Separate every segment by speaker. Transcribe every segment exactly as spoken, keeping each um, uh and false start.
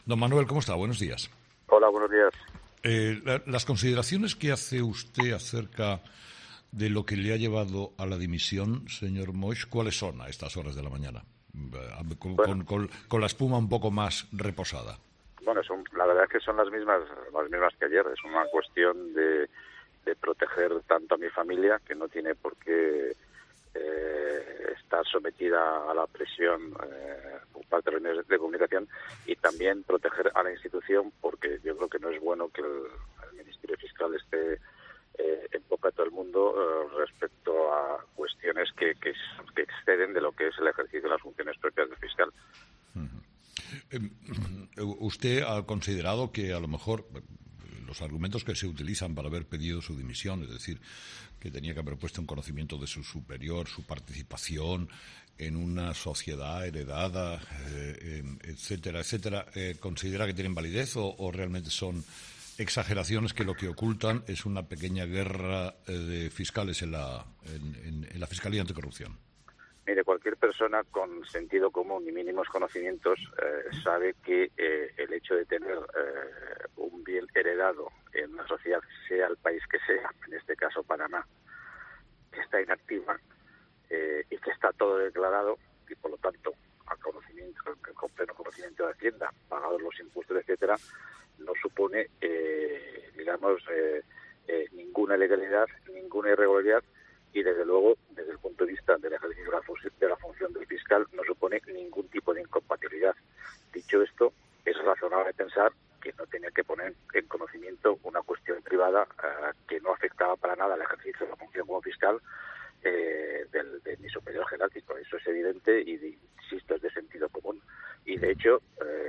Speaker 1: Don Manuel, ¿cómo está? Buenos días.
Speaker 2: Hola, buenos días.
Speaker 1: Eh, la, las consideraciones que hace usted acerca de lo que le ha llevado a la dimisión, señor Moix, ¿cuáles son a estas horas de la mañana? Con,
Speaker 2: Bueno,
Speaker 1: con, con, con la espuma un poco más reposada.
Speaker 2: Bueno, son, la verdad es que son las mismas, las mismas que ayer. Es una cuestión de, de proteger tanto a mi familia, que no tiene por qué eh, estar sometida a la presión eh, por parte de los medios de comunicación, y también proteger a la institución, porque yo creo que no es bueno que el, el Ministerio Fiscal esté eh, en boca de todo el mundo eh, respecto a cuestiones que, que, que exceden de lo que es el ejercicio de las funciones propias del fiscal.
Speaker 1: Uh-huh. Eh, ¿Usted ha considerado que a lo mejor los argumentos que se utilizan para haber pedido su dimisión, es decir, que tenía que haber puesto en conocimiento de su superior su participación en una sociedad heredada, eh, etcétera, etcétera, eh, considera que tienen validez o, o realmente son exageraciones que lo que ocultan es una pequeña guerra eh, de fiscales en la, en, en, en la Fiscalía Anticorrupción?
Speaker 2: Mire, cualquier persona con sentido común y mínimos conocimientos eh, sabe que eh, el hecho de tener eh, un bien heredado en una sociedad, sea el país que sea, en este caso Panamá, que está inactiva eh, y que está todo declarado y por lo tanto a conocimiento, con pleno conocimiento de Hacienda, pagados los impuestos, etcétera, no supone, eh, digamos, eh, eh, ninguna ilegalidad, ninguna irregularidad. Y desde luego, desde el punto de vista del ejercicio de la, función, de la función del fiscal, no supone ningún tipo de incompatibilidad. Dicho esto, es razonable pensar que no tenía que poner en conocimiento una cuestión privada uh, que no afectaba para nada al ejercicio de la función como fiscal eh, del, de mi superior jerárquico. Eso es evidente y, de, insisto, es de sentido común. Y de hecho,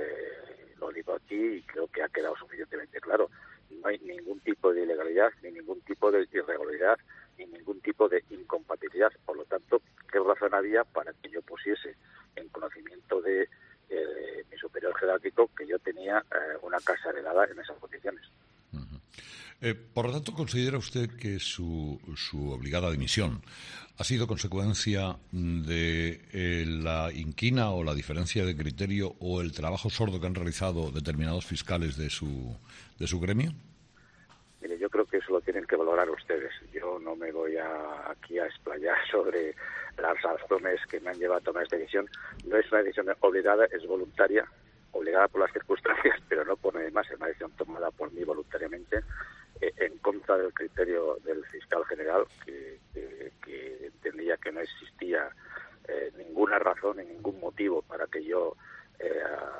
Speaker 2: eh, lo digo aquí y creo que ha quedado suficientemente claro, no hay ningún tipo de ilegalidad, ni ningún tipo de irregularidad, ni ningún tipo de incompatibilidad. Por lo tanto, ¿qué razón había para que yo pusiese en conocimiento de eh, mi superior jerárquico que yo tenía eh, una casa heredada en esas condiciones?
Speaker 1: Uh-huh. Eh, por lo tanto, ¿considera usted que su, su obligada dimisión ha sido consecuencia de eh, la inquina o la diferencia de criterio o el trabajo sordo que han realizado determinados fiscales de su, de su gremio?
Speaker 2: Mire, yo creo que eso lo tienen que valorar ustedes. Yo no me voy a, aquí a explayar sobre las razones que me han llevado a tomar esta decisión. No es una decisión obligada, es voluntaria, obligada por las circunstancias, pero no por nadie más. Es una decisión tomada por mí voluntariamente, eh, en contra del criterio del fiscal general, que, que, que entendía que no existía eh, ninguna razón ni ningún motivo para que yo eh,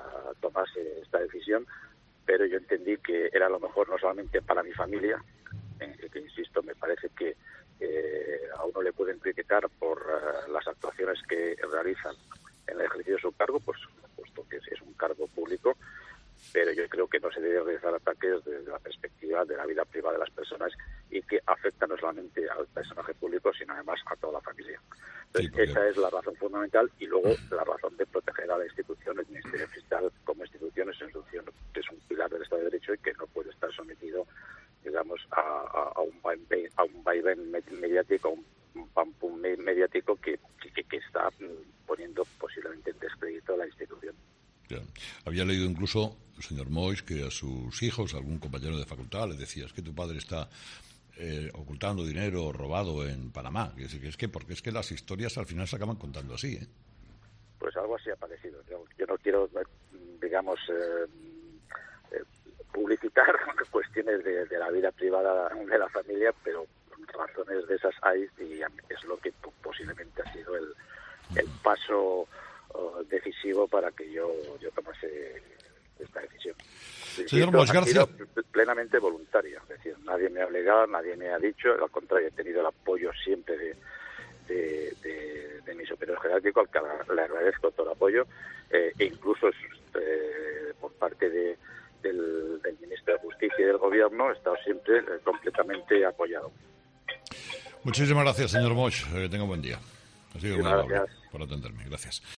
Speaker 2: tomase esta decisión. Pero yo entendí que era lo mejor no solamente para mi familia, eh, que insisto, me parece que eh, a uno le pueden criticar por uh, las actuaciones que realizan en el ejercicio de su cargo, pues puesto que es un cargo público, pero yo creo que no se debe realizar ataques desde la perspectiva de la vida privada de las personas y que afectan no solamente al personaje público, sino además a toda la familia. Entonces, sí, esa es la razón fundamental, y luego la razón de proteger a la institución, el Ministerio Fiscal como institución, es una institución que es un pilar del Estado de Derecho y que no puede estar sometido, digamos, a, a, a un vaivén, a un vaivén mediático, a un pam pum mediático que, que, que está poniendo posiblemente en descrédito a la institución.
Speaker 1: Ya. Había leído incluso, señor Moix, que a sus hijos, algún compañero de facultad, les decía, es que tu padre está eh, ocultando dinero robado en Panamá. Es que, es que, porque es que las historias al final se acaban contando así, ¿eh?
Speaker 2: Pues algo así ha parecido. Yo, yo no quiero, digamos, eh, eh, publicitar cuestiones de, de la vida privada de la familia, pero razones de esas hay, y es lo que posiblemente ha sido el, el paso uh, decisivo para que yo, yo tomase esta decisión.
Speaker 1: Señor Moix, gracias.
Speaker 2: Plenamente voluntaria, es decir, nadie me ha obligado, nadie me ha dicho, al contrario, he tenido el apoyo siempre de, de, de, de mi superior jerárquico, al que le agradezco todo el apoyo, eh, e incluso eh, por parte de, del, del ministro de Justicia y del Gobierno he estado siempre eh, completamente apoyado.
Speaker 1: Muchísimas gracias, señor Moix. Que tenga un buen día. Ha sido muy amable por atenderme. Gracias.